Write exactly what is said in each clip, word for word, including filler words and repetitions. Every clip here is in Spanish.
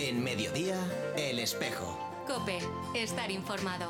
En Mediodía, El Espejo. COPE, estar informado.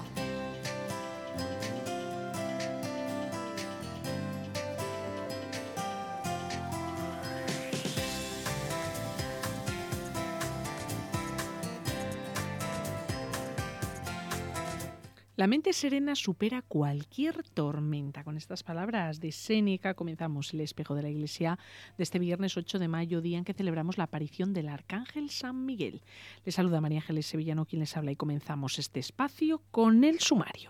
La mente serena supera cualquier tormenta. Con estas palabras de Séneca comenzamos el Espejo de la Iglesia de este viernes ocho de mayo, día en que celebramos la aparición del Arcángel San Miguel. Les saluda María Ángeles Sevillano, quien les habla, y comenzamos este espacio con el sumario.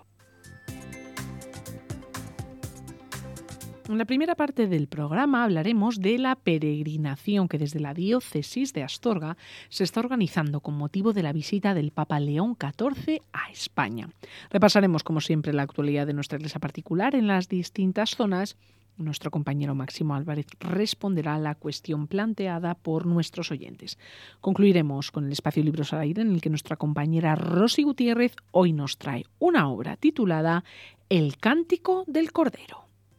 En la primera parte del programa hablaremos de la peregrinación que desde la diócesis de Astorga se está organizando con motivo de la visita del Papa León catorce a España. Repasaremos, como siempre, la actualidad de nuestra iglesia particular en las distintas zonas. Nuestro compañero Máximo Álvarez responderá a la cuestión planteada por nuestros oyentes. Concluiremos con el espacio Libros al Aire, en el que nuestra compañera Rosy Gutiérrez hoy nos trae una obra titulada El Cántico del Cordero.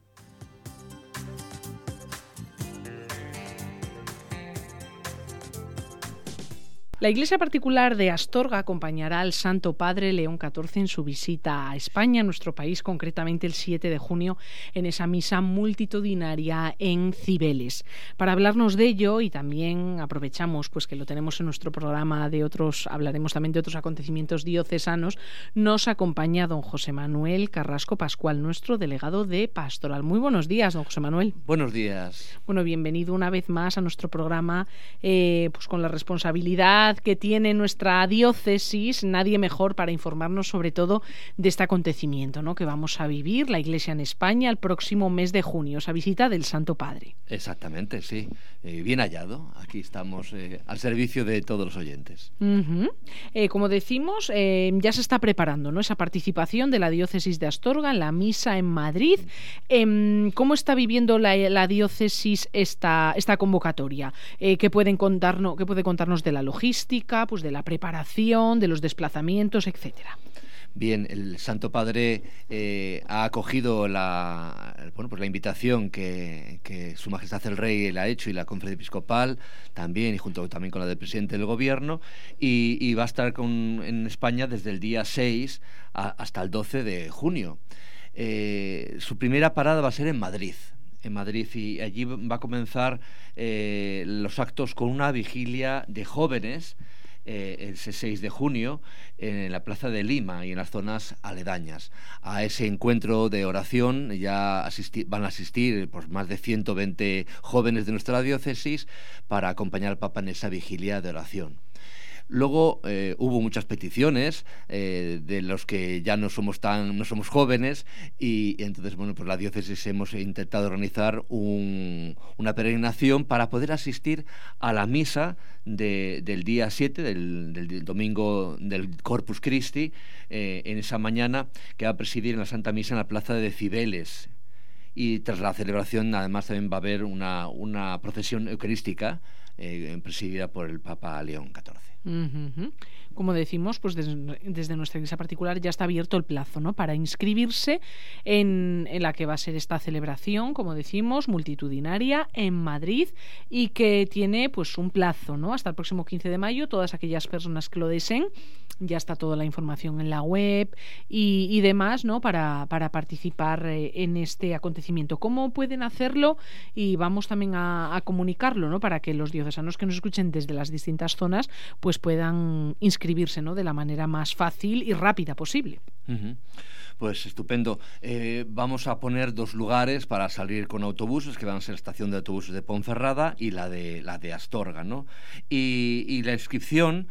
La Iglesia particular de Astorga acompañará al Santo Padre León catorce en su visita a España, a nuestro país, concretamente el siete de junio, en esa misa multitudinaria en Cibeles. Para hablarnos de ello, y también aprovechamos pues que lo tenemos en nuestro programa de otros, hablaremos también de otros acontecimientos diocesanos, nos acompaña don José Manuel Carrasco Pascual, nuestro delegado de Pastoral. Muy buenos días, don José Manuel. Buenos días. Bueno, bienvenido una vez más a nuestro programa, eh, pues con la responsabilidad que tiene nuestra diócesis, nadie mejor para informarnos sobre todo de este acontecimiento, ¿no?, que vamos a vivir la Iglesia en España el próximo mes de junio, esa visita del Santo Padre. Exactamente, sí. Eh, bien hallado. Aquí estamos eh, al servicio de todos los oyentes. Uh-huh. Eh, como decimos, eh, ya se está preparando, ¿no?, esa participación de la diócesis de Astorga en la misa en Madrid. Eh, ¿Cómo está viviendo la, la diócesis esta, esta convocatoria? Eh, ¿qué pueden contarnos, qué puede contarnos de la logística, pues de la preparación, de los desplazamientos, etcétera? Bien, el Santo Padre eh, ha acogido la, bueno, pues la invitación que, que Su Majestad el Rey le ha hecho, y la Conferencia Episcopal también, y junto también con la del Presidente del Gobierno, y, y va a estar con, en España desde el día seis a, hasta el doce de junio. Eh, su primera parada va a ser en Madrid. en Madrid y allí va a comenzar eh, los actos con una vigilia de jóvenes eh, ese seis de junio en la plaza de Lima y en las zonas aledañas. A ese encuentro de oración ya asisti- van a asistir pues, más de ciento veinte jóvenes de nuestra diócesis para acompañar al Papa en esa vigilia de oración. Luego eh, hubo muchas peticiones eh, de los que ya no somos tan no somos jóvenes, y, y entonces bueno pues la diócesis hemos intentado organizar un, una peregrinación para poder asistir a la misa de, del día siete, del, del domingo del Corpus Christi, eh, en esa mañana, que va a presidir en la Santa Misa en la plaza de Cibeles. Y tras la celebración además también va a haber una, una procesión eucarística eh, presidida por el Papa León catorce. Uh-huh. Como decimos, pues desde, desde nuestra iglesia particular ya está abierto el plazo, ¿no?, para inscribirse en, en la que va a ser esta celebración, como decimos, multitudinaria en Madrid, y que tiene pues un plazo, ¿no?, hasta el próximo quince de mayo. Todas aquellas personas que lo deseen, ya está toda la información en la web y, y demás, ¿no?, para, para participar eh, en este acontecimiento. ¿Cómo pueden hacerlo? Y vamos también a, a comunicarlo, ¿no?, para que los diocesanos que nos escuchen desde las distintas zonas pues puedan inscribirse, ¿no?, de la manera más fácil y rápida posible. Uh-huh. Pues estupendo. Eh, vamos a poner dos lugares para salir con autobuses, que van a ser la estación de autobuses de Ponferrada y la de la de Astorga, ¿no? Y, y la inscripción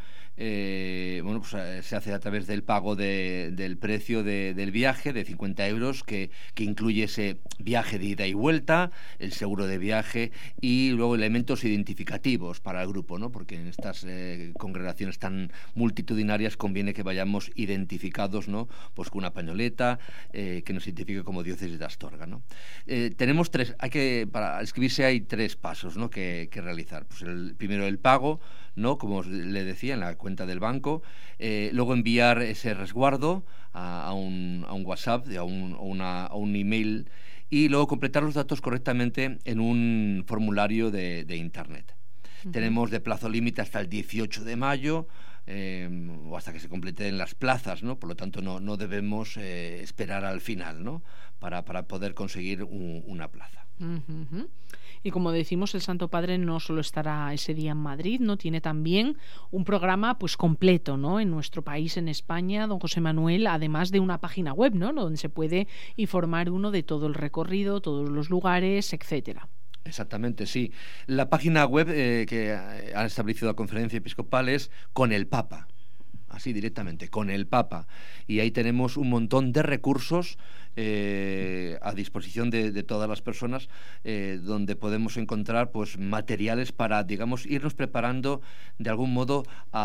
Eh, bueno, pues eh, se hace a través del pago de, del precio de, del viaje de cincuenta euros, que, que incluye ese viaje de ida y vuelta, el seguro de viaje y luego elementos identificativos para el grupo, ¿no? Porque en estas eh, congregaciones tan multitudinarias conviene que vayamos identificados, ¿no?, pues con una pañoleta eh, que nos identifique como diócesis de Astorga, ¿no? Eh, tenemos tres, hay que, para inscribirse hay tres pasos, ¿no?, que, que realizar. Pues el primero, el pago, ¿no?, como os le decía, en la cuenta del banco, eh, luego enviar ese resguardo a, a, un, a un WhatsApp, a un, a una, a un email, y luego completar los datos correctamente en un formulario de, de internet. Uh-huh. Tenemos de plazo límite hasta el dieciocho de mayo, eh, o hasta que se completen las plazas, ¿no? Por lo tanto, no, no debemos eh, esperar al final, ¿no? Para, para poder conseguir un, una plaza. Uh-huh. Y como decimos, el Santo Padre no solo estará ese día en Madrid, ¿no? Tiene también un programa pues completo, ¿no? En nuestro país, en España, don José Manuel, además de una página web, ¿no? Donde se puede informar uno de todo el recorrido, todos los lugares, etcétera. Exactamente, sí. La página web eh, que ha establecido la Conferencia Episcopal es Con el Papa. Así directamente, Con el Papa. Y ahí tenemos un montón de recursos eh, a disposición de, de todas las personas, eh, donde podemos encontrar pues materiales para, digamos, irnos preparando de algún modo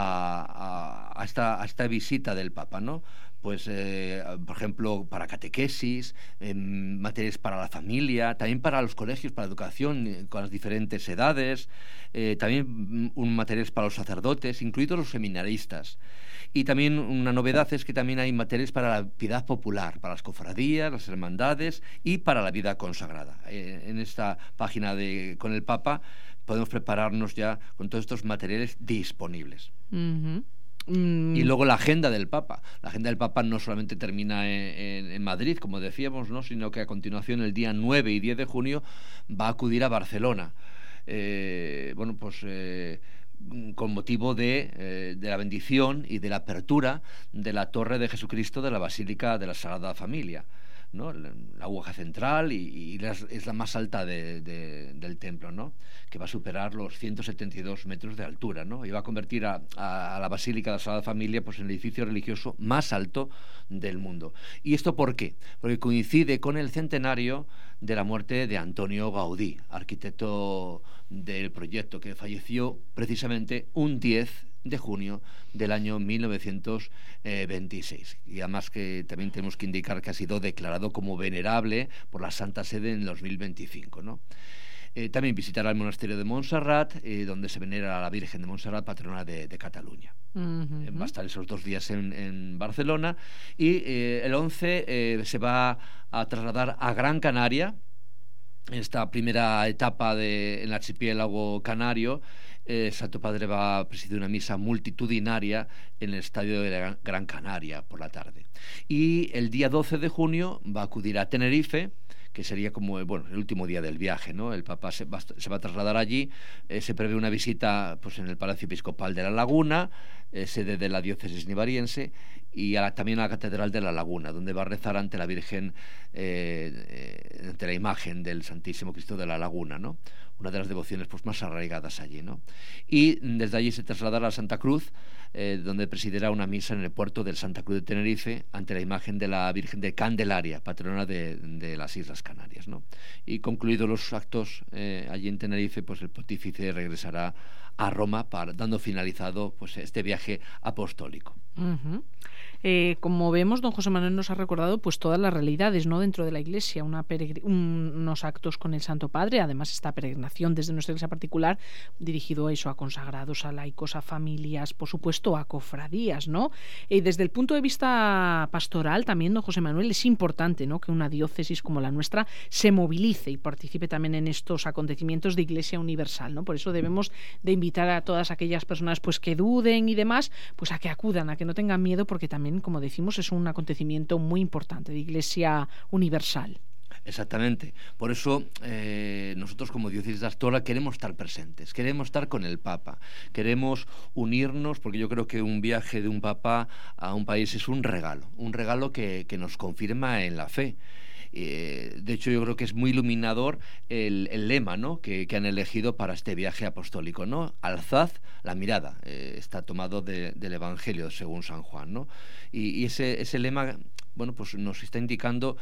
a, a, a, esta, a esta visita del Papa, ¿no? Pues, eh, por ejemplo, para catequesis, eh, materiales para la familia, también para los colegios, para educación, eh, con las diferentes edades, eh, también un materiales para los sacerdotes, incluidos los seminaristas. Y también una novedad es que también hay materiales para la piedad popular, para las cofradías, las hermandades y para la vida consagrada. Eh, en esta página de Con el Papa podemos prepararnos ya con todos estos materiales disponibles. Uh-huh. Y luego la agenda del Papa. La agenda del Papa no solamente termina en, en, en Madrid, como decíamos, ¿no? Sino que a continuación, el día nueve y diez de junio, va a acudir a Barcelona. Eh, bueno, pues eh, con motivo de, eh, de la bendición y de la apertura de la Torre de Jesucristo de la Basílica de la Sagrada Familia, ¿no? La, la aguja central y, y las, es la más alta de, de, del templo, ¿no? Que va a superar los ciento setenta y dos metros de altura, ¿no? Y va a convertir a, a, a la Basílica de la Sagrada Familia pues, en el edificio religioso más alto del mundo. ¿Y esto por qué? Porque coincide con el centenario de la muerte de Antonio Gaudí, arquitecto del proyecto, que falleció precisamente un diez de junio del año mil novecientos veintiséis. Y además que también tenemos que indicar que ha sido declarado como venerable por la Santa Sede en dos mil veinticinco, ¿no? Eh, también visitará el monasterio de Montserrat, eh, donde se venera a la Virgen de Montserrat, patrona de, de Cataluña. Uh-huh. Eh, va a estar esos dos días en, en Barcelona y eh, el once eh, se va a trasladar a Gran Canaria, esta primera etapa de, en el archipiélago canario. El Santo Padre va a presidir una misa multitudinaria en el estadio de Gran Canaria por la tarde. Y el día doce de junio va a acudir a Tenerife, que sería como bueno, el último día del viaje, ¿no? El Papa se va, se va a trasladar allí. Eh, se prevé una visita pues, en el Palacio Episcopal de La Laguna, eh, sede de la diócesis nivariense, y a la, también a la Catedral de La Laguna, donde va a rezar ante la Virgen, eh, eh, ante la imagen del Santísimo Cristo de La Laguna, ¿no? Una de las devociones pues, más arraigadas allí, ¿no? Y desde allí se trasladará a Santa Cruz, eh, donde presidirá una misa en el puerto del Santa Cruz de Tenerife ante la imagen de la Virgen de Candelaria, patrona de, de las Islas Canarias, ¿no? Y concluidos los actos eh, allí en Tenerife, pues el pontífice regresará a Roma para, dando finalizado pues, este viaje apostólico. Uh-huh. Eh, como vemos, don José Manuel nos ha recordado pues todas las realidades, ¿no? Dentro de la Iglesia, una peregr- un, unos actos con el Santo Padre, además esta peregrinación desde nuestra Iglesia particular dirigido a eso, a consagrados, a laicos, a familias, por supuesto a cofradías, ¿no? Y desde el punto de vista pastoral también, don José Manuel, es importante, ¿no? Que una diócesis como la nuestra se movilice y participe también en estos acontecimientos de Iglesia universal, ¿no? Por eso debemos de invitar a todas aquellas personas pues que duden y demás, pues a que acudan, a que no tengan miedo, porque también, como decimos, es un acontecimiento muy importante de Iglesia universal. Exactamente. Por eso eh, nosotros como diócesis de Astorga queremos estar presentes, queremos estar con el Papa, queremos unirnos, porque yo creo que un viaje de un Papa a un país es un regalo, un regalo que, que nos confirma en la fe. Eh, de hecho, yo creo que es muy iluminador el, el lema, ¿no? que, que han elegido para este viaje apostólico, ¿no? Alzad la mirada. Eh, está tomado de, del Evangelio según San Juan, ¿no? Y, y ese, ese lema, bueno, pues nos está indicando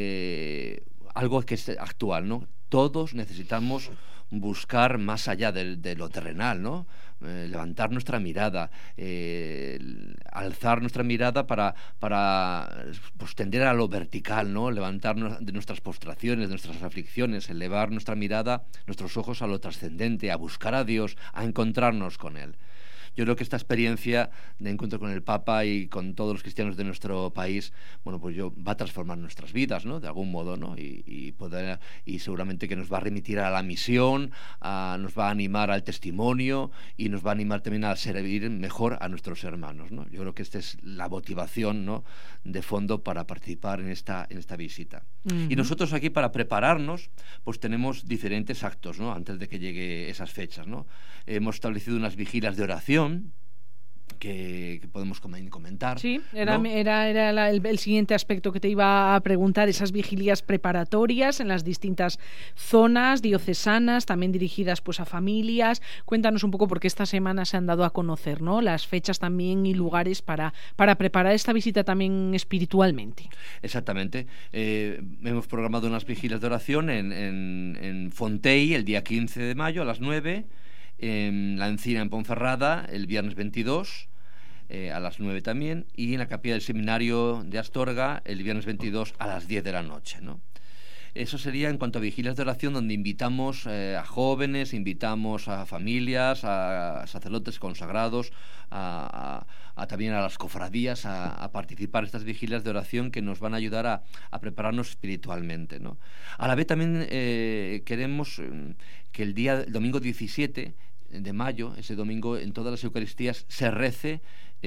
eh, algo que es actual, ¿no? Todos necesitamos buscar más allá de, de lo terrenal, ¿no? Eh, levantar nuestra mirada, eh, alzar nuestra mirada para, para pues, tender a lo vertical, ¿no? Levantar de nuestras postraciones, de nuestras aflicciones, elevar nuestra mirada, nuestros ojos a lo trascendente, a buscar a Dios, a encontrarnos con Él. Yo creo que esta experiencia de encuentro con el Papa y con todos los cristianos de nuestro país, bueno, pues yo, va a transformar nuestras vidas, ¿no? De algún modo, ¿no? Y, y, poder, y seguramente que nos va a remitir a la misión, a, nos va a animar al testimonio y nos va a animar también a servir mejor a nuestros hermanos, ¿no? Yo creo que esta es la motivación, ¿no?, de fondo para participar en esta, en esta visita. Uh-huh. Y nosotros aquí, para prepararnos, pues tenemos diferentes actos, ¿no?, antes de que llegue esas fechas, ¿no? Hemos establecido unas vigilias de oración que, que podemos comentar. Sí, era, ¿no? era, era la, el, el siguiente aspecto que te iba a preguntar, esas vigilias preparatorias en las distintas zonas diocesanas, también dirigidas pues a familias. Cuéntanos un poco, porque esta semana se han dado a conocer, ¿no?, las fechas también y lugares para, para preparar esta visita también espiritualmente. Exactamente. Eh, hemos programado unas vigilias de oración en, en, en Fontei el día quince de mayo a las nueve, en La Encina, en Ponferrada, el viernes veintidós eh, a las nueve también, y en la capilla del Seminario de Astorga el viernes veintidós a las diez de la noche, ¿no? Eso sería en cuanto a vigilias de oración, donde invitamos eh, a jóvenes, invitamos a familias, a sacerdotes consagrados, a, a, a también a las cofradías a, a participar en estas vigilias de oración que nos van a ayudar a, a prepararnos espiritualmente, ¿no? A la vez también eh, queremos eh, que el día el domingo diecisiete de mayo, ese domingo, en todas las Eucaristías se rece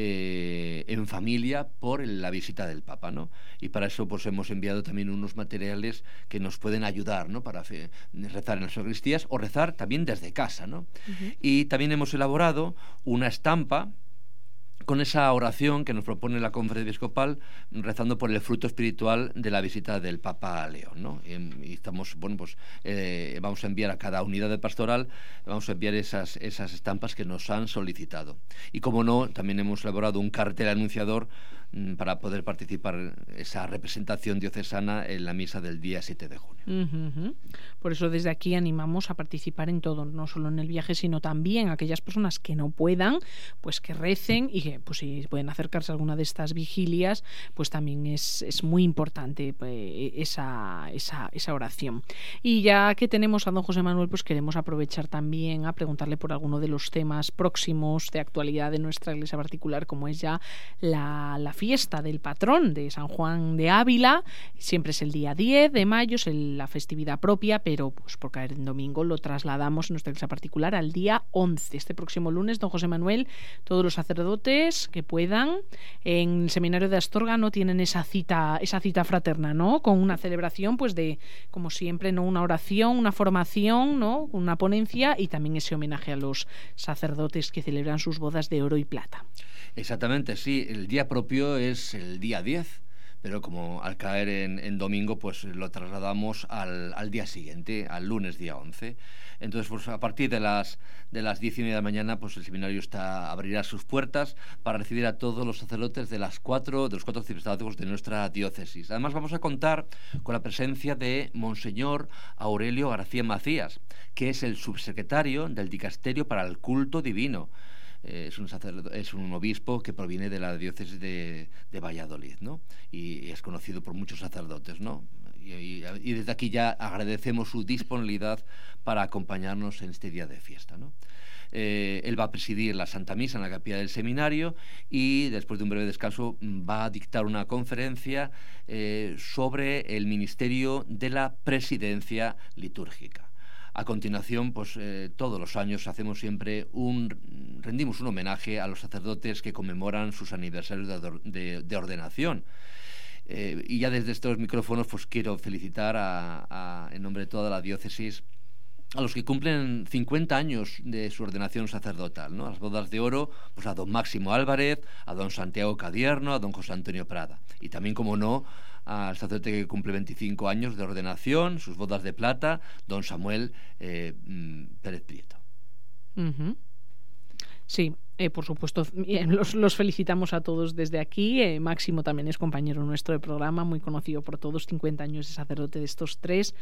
Eh, en familia por la visita del Papa, ¿no? Y para eso pues hemos enviado también unos materiales que nos pueden ayudar, ¿no?, para fe, rezar en las Eucaristías o rezar también desde casa, ¿no? Uh-huh. Y también hemos elaborado una estampa con esa oración que nos propone la Conferencia Episcopal, rezando por el fruto espiritual de la visita del Papa a León, ¿no? Y, y estamos, bueno, pues eh, vamos a enviar a cada unidad de pastoral, vamos a enviar esas, esas estampas que nos han solicitado. Y como no, también hemos elaborado un cartel anunciador mm, para poder participar en esa representación diocesana en la misa del día siete de junio. Uh-huh. Por eso desde aquí animamos a participar en todo, no solo en el viaje, sino también a aquellas personas que no puedan, pues que recen, y que pues si pueden acercarse a alguna de estas vigilias, pues también es, es muy importante pues, esa, esa, esa oración. Y ya que tenemos a don José Manuel, pues queremos aprovechar también a preguntarle por alguno de los temas próximos de actualidad de nuestra iglesia particular, como es ya la, la fiesta del patrón de San Juan de Ávila. Siempre es el día diez de mayo, es el, la festividad propia, pero pues por caer en domingo lo trasladamos en nuestra iglesia particular al día once. Este próximo lunes, don José Manuel, todos los sacerdotes que puedan en el Seminario de Astorga no tienen esa cita, esa cita fraterna, ¿no?, con una celebración pues de, como siempre, no, una oración, una formación, ¿no?, una ponencia, y también ese homenaje a los sacerdotes que celebran sus bodas de oro y plata. Exactamente, sí, el día propio es el día diez, pero como al caer en, en domingo, pues lo trasladamos al, al día siguiente, al lunes día once. Entonces, pues a partir de las de las diez y media de la mañana, pues el seminario está abrirá sus puertas para recibir a todos los sacerdotes de las cuatro de los cuatro arciprestazgos de nuestra diócesis. Además, vamos a contar con la presencia de Monseñor Aurelio García Macías, que es el subsecretario del Dicasterio para el Culto Divino. Eh, es un sacerdote, es un obispo que proviene de la diócesis de, de Valladolid, ¿no? Y, y es conocido por muchos sacerdotes, ¿no? Y, y, y desde aquí ya agradecemos su disponibilidad para acompañarnos en este día de fiesta, ¿no? Eh, él va a presidir la Santa Misa en la capilla del seminario y después de un breve descanso va a dictar una conferencia eh, sobre el ministerio de la presidencia litúrgica. A continuación, pues eh, todos los años hacemos siempre un rendimos un homenaje a los sacerdotes que conmemoran sus aniversarios de, de, de ordenación. Eh, y ya desde estos micrófonos, pues quiero felicitar a, a, en nombre de toda la diócesis a los que cumplen cincuenta años de su ordenación sacerdotal, ¿no? A las bodas de oro, pues a don Máximo Álvarez, a don Santiago Cadierno, a don José Antonio Prada. Y también, como no, al sacerdote que cumple veinticinco años de ordenación, sus bodas de plata, don Samuel eh, Pérez Prieto. Uh-huh. Sí, eh, por supuesto, los, los felicitamos a todos desde aquí. Eh, Máximo también es compañero nuestro de programa, muy conocido por todos, cincuenta años de sacerdote de estos tres,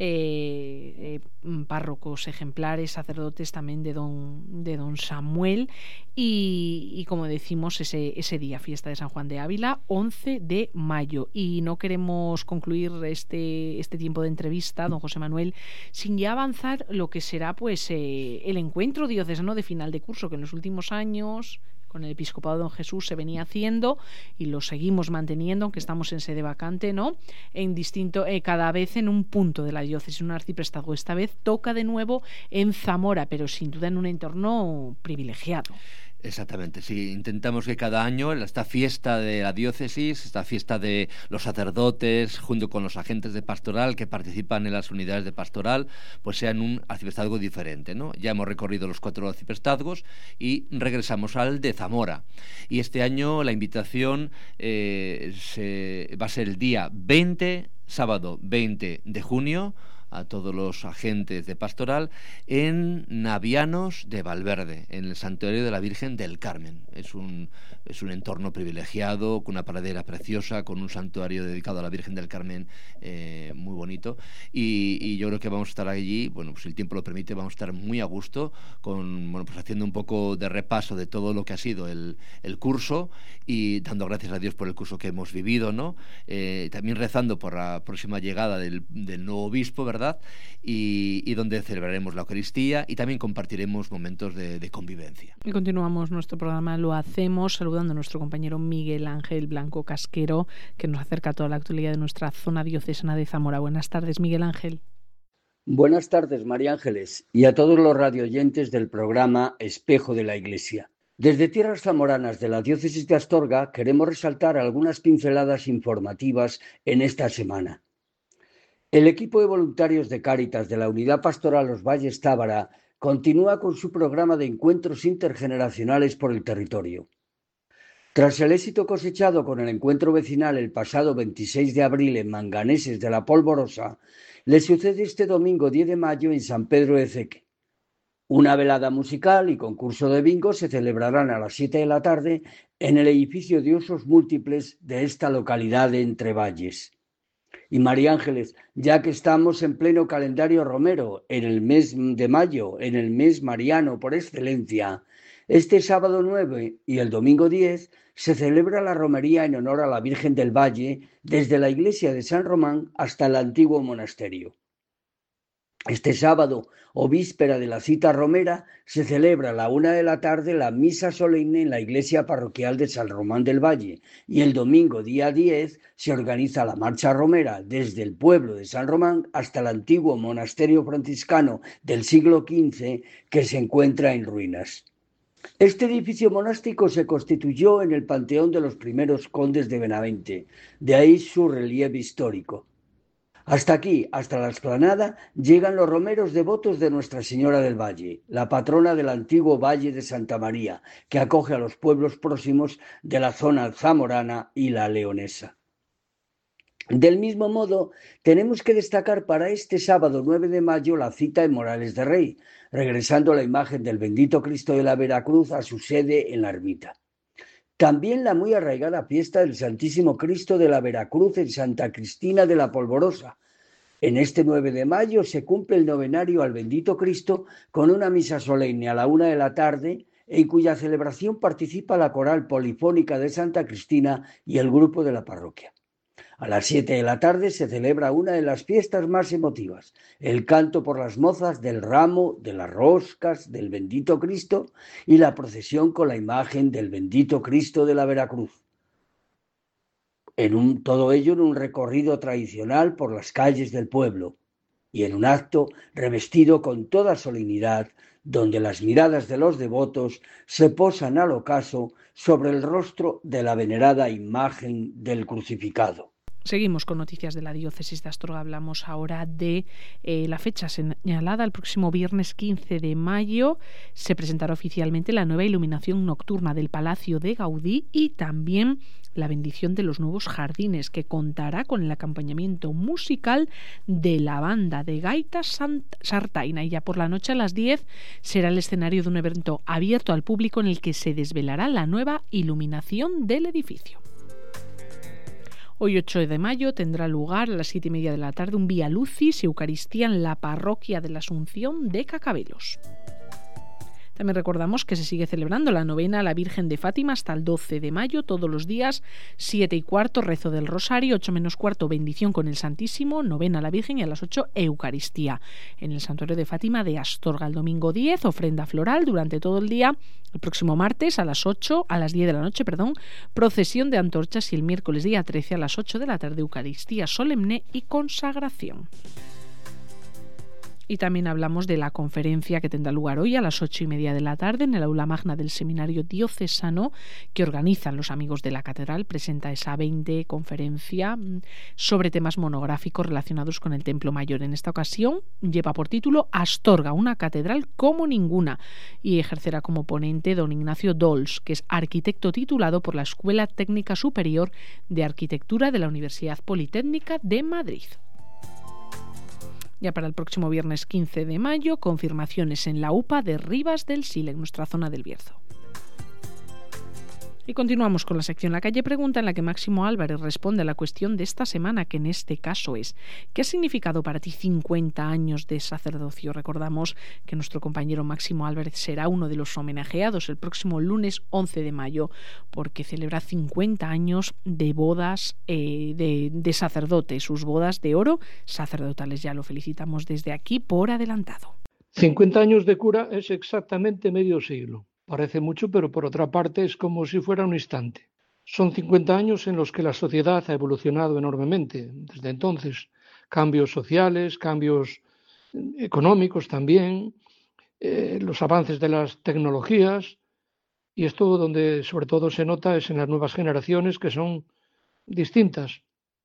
eh, eh, párrocos ejemplares, sacerdotes también de don, de don Samuel, y, y como decimos, ese, ese día, fiesta de San Juan de Ávila, once de mayo. Y no queremos concluir este, este tiempo de entrevista, don José Manuel, sin ya avanzar lo que será pues eh, el encuentro diocesano de final de curso, que en los últimos años años con el episcopado de Don Jesús se venía haciendo y lo seguimos manteniendo, aunque estamos en sede vacante, ¿no? En distinto, eh, cada vez en un punto de la diócesis, un arciprestazgo. Esta vez toca de nuevo en Zamora, pero sin duda en un entorno privilegiado. Exactamente, sí. Intentamos que cada año esta fiesta de la diócesis, esta fiesta de los sacerdotes, junto con los agentes de pastoral que participan en las unidades de pastoral, pues sean un arciprestazgo diferente, ¿no? Ya hemos recorrido los cuatro arciprestazgos y regresamos al de Zamora. Y este año la invitación eh, se, va a ser el día veinte, sábado veinte de junio, a todos los agentes de pastoral en Navianos de Valverde, en el Santuario de la Virgen del Carmen. Es un, es un entorno privilegiado, con una pradera preciosa, con un santuario dedicado a la Virgen del Carmen eh, muy bonito, y, y yo creo que vamos a estar allí, bueno, pues si el tiempo lo permite, vamos a estar muy a gusto, con, bueno, pues haciendo un poco de repaso de todo lo que ha sido el, el curso, y dando gracias a Dios por el curso que hemos vivido, ¿no? Eh, también rezando por la próxima llegada del, del nuevo obispo, ¿verdad? Y, y donde celebraremos la Eucaristía y también compartiremos momentos de, de convivencia. Y continuamos nuestro programa, lo hacemos saludando a nuestro compañero Miguel Ángel Blanco Casquero, que nos acerca a toda la actualidad de nuestra zona diocesana de Zamora. Buenas tardes, Miguel Ángel. Buenas tardes, María Ángeles, y a todos los radioyentes del programa Espejo de la Iglesia. Desde tierras zamoranas de la diócesis de Astorga queremos resaltar algunas pinceladas informativas en esta semana. El equipo de voluntarios de Cáritas de la Unidad Pastoral Los Valles Tábara continúa con su programa de encuentros intergeneracionales por el territorio. Tras el éxito cosechado con el encuentro vecinal el pasado veintiséis de abril en Manganeses de la Polvorosa, le sucede este domingo diez de mayo en San Pedro de Ceque. Una velada musical y concurso de bingo se celebrarán a las siete de la tarde en el edificio de usos múltiples de esta localidad de Entre Valles. Y María Ángeles, ya que estamos en pleno calendario romero, en el mes de mayo, en el mes mariano por excelencia, este sábado nueve y el domingo diez se celebra la romería en honor a la Virgen del Valle desde la iglesia de San Román hasta el antiguo monasterio. Este sábado, o víspera de la cita romera, se celebra a la una de la tarde la misa solemne en la iglesia parroquial de San Román del Valle y el domingo día diez se organiza la marcha romera desde el pueblo de San Román hasta el antiguo monasterio franciscano del siglo quince que se encuentra en ruinas. Este edificio monástico se constituyó en el panteón de los primeros condes de Benavente, de ahí su relieve histórico. Hasta aquí, hasta la explanada, llegan los romeros devotos de Nuestra Señora del Valle, la patrona del antiguo Valle de Santa María, que acoge a los pueblos próximos de la zona zamorana y la leonesa. Del mismo modo, tenemos que destacar para este sábado nueve de mayo la cita en Morales de Rey, regresando la imagen del bendito Cristo de la Veracruz a su sede en la ermita. También la muy arraigada fiesta del Santísimo Cristo de la Veracruz en Santa Cristina de la Polvorosa. En este nueve de mayo se cumple el novenario al bendito Cristo con una misa solemne a la una de la tarde, en cuya celebración participa la coral polifónica de Santa Cristina y el grupo de la parroquia. A las siete de la tarde se celebra una de las fiestas más emotivas, el canto por las mozas del ramo, de las roscas, del bendito Cristo y la procesión con la imagen del bendito Cristo de la Veracruz. En un, todo ello en un recorrido tradicional por las calles del pueblo y en un acto revestido con toda solemnidad, donde las miradas de los devotos se posan al ocaso sobre el rostro de la venerada imagen del crucificado. Seguimos con noticias de la diócesis de Astorga. Hablamos ahora de eh, la fecha señalada. El próximo viernes quince de mayo se presentará oficialmente la nueva iluminación nocturna del Palacio de Gaudí y también la bendición de los nuevos jardines, que contará con el acompañamiento musical de la banda de gaitas Sartaina. Y ya por la noche a las diez será el escenario de un evento abierto al público en el que se desvelará la nueva iluminación del edificio. Hoy ocho de mayo tendrá lugar a las siete y media de la tarde un Vía Lucis y Eucaristía en la parroquia de la Asunción de Cacabelos. También recordamos que se sigue celebrando la novena a la Virgen de Fátima hasta el doce de mayo, todos los días, siete y cuarto, rezo del Rosario, ocho menos cuarto, bendición con el Santísimo, novena a la Virgen y a las ocho, Eucaristía. En el Santuario de Fátima de Astorga, el domingo diez, ofrenda floral durante todo el día. El próximo martes a las ocho, a las diez de la noche, perdón, procesión de antorchas y el miércoles día trece a las ocho de la tarde, Eucaristía solemne y consagración. Y también hablamos de la conferencia que tendrá lugar hoy a las ocho y media de la tarde en el aula magna del Seminario Diocesano que organizan los amigos de la Catedral. Presenta esa veinte conferencia sobre temas monográficos relacionados con el Templo Mayor. En esta ocasión lleva por título Astorga, una catedral como ninguna, y ejercerá como ponente don Ignacio Dols, que es arquitecto titulado por la Escuela Técnica Superior de Arquitectura de la Universidad Politécnica de Madrid. Ya para el próximo viernes quince de mayo, confirmaciones en la U P A de Rivas del Sil, en nuestra zona del Bierzo. Y continuamos con la sección La Calle Pregunta, en la que Máximo Álvarez responde a la cuestión de esta semana, que en este caso es: ¿qué ha significado para ti cincuenta años de sacerdocio? Recordamos que nuestro compañero Máximo Álvarez será uno de los homenajeados el próximo lunes once de mayo, porque celebra cincuenta años de bodas eh, de, de sacerdote, sus bodas de oro sacerdotales. Ya lo felicitamos desde aquí por adelantado. cincuenta años de cura es exactamente medio siglo. Parece mucho, pero por otra parte es como si fuera un instante. Son cincuenta años en los que la sociedad ha evolucionado enormemente. Desde entonces, cambios sociales, cambios económicos también, eh, los avances de las tecnologías, y esto donde sobre todo se nota es en las nuevas generaciones, que son distintas.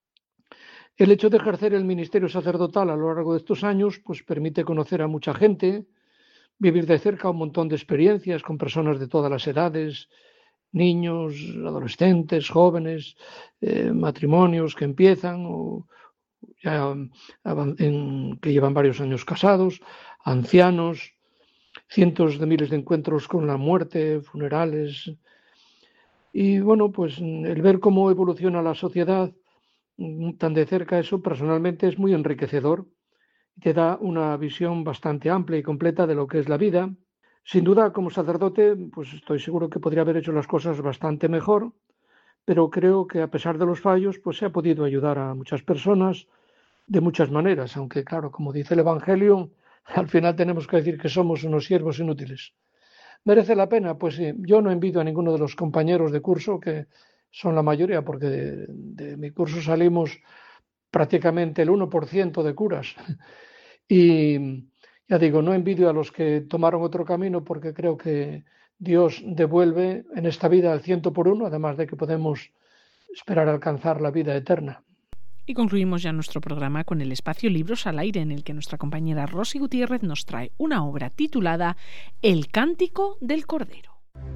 El hecho de ejercer el ministerio sacerdotal a lo largo de estos años pues permite conocer a mucha gente, vivir de cerca un montón de experiencias con personas de todas las edades, niños, adolescentes, jóvenes, eh, matrimonios que empiezan o ya en, que llevan varios años casados, ancianos, cientos de miles de encuentros con la muerte, funerales. Y bueno, pues el ver cómo evoluciona la sociedad tan de cerca, eso personalmente es muy enriquecedor. Te da una visión bastante amplia y completa de lo que es la vida. Sin duda, como sacerdote, pues estoy seguro que podría haber hecho las cosas bastante mejor, pero creo que a pesar de los fallos, pues se ha podido ayudar a muchas personas de muchas maneras, aunque claro, como dice el Evangelio, al final tenemos que decir que somos unos siervos inútiles. ¿Merece la pena? Pues sí, yo no envidio a ninguno de los compañeros de curso, que son la mayoría, porque de, de mi curso salimos prácticamente el uno por ciento de curas. Y ya digo, no envidio a los que tomaron otro camino, porque creo que Dios devuelve en esta vida al ciento por uno, además de que podemos esperar alcanzar la vida eterna. Y concluimos ya nuestro programa con el espacio Libros al Aire, en el que nuestra compañera Rosy Gutiérrez nos trae una obra titulada El Cántico del Cordero.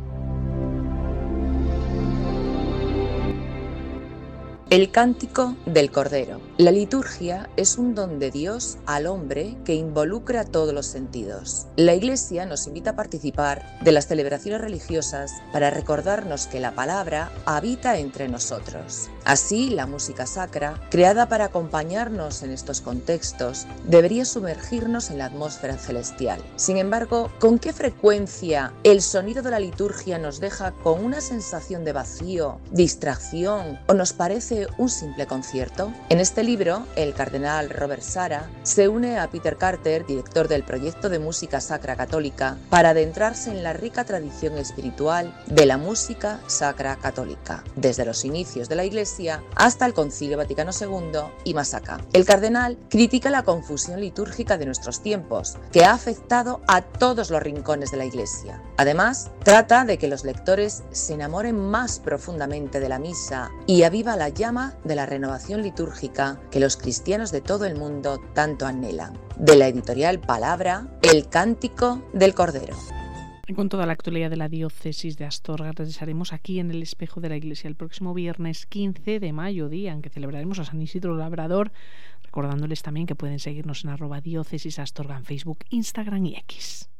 El Cántico del Cordero. La liturgia es un don de Dios al hombre que involucra todos los sentidos. La Iglesia nos invita a participar de las celebraciones religiosas para recordarnos que la palabra habita entre nosotros. Así, la música sacra, creada para acompañarnos en estos contextos, debería sumergirnos en la atmósfera celestial. Sin embargo, ¿con qué frecuencia el sonido de la liturgia nos deja con una sensación de vacío, distracción o nos parece un simple concierto? En este libro, el cardenal Robert Sarah se une a Peter Carter, director del proyecto de música sacra católica, para adentrarse en la rica tradición espiritual de la música sacra católica, desde los inicios de la Iglesia hasta el Concilio Vaticano segundo y más acá. El cardenal critica la confusión litúrgica de nuestros tiempos, que ha afectado a todos los rincones de la Iglesia. Además, trata de que los lectores se enamoren más profundamente de la misa y aviva la llama de la renovación litúrgica que los cristianos de todo el mundo tanto anhelan. De la editorial Palabra, El Cántico del Cordero. Con toda la actualidad de la diócesis de Astorga regresaremos aquí en el Espejo de la Iglesia el próximo viernes quince de mayo, día en que celebraremos a San Isidro Labrador, recordándoles también que pueden seguirnos en arroba diócesis Astorga en Facebook, Instagram y X.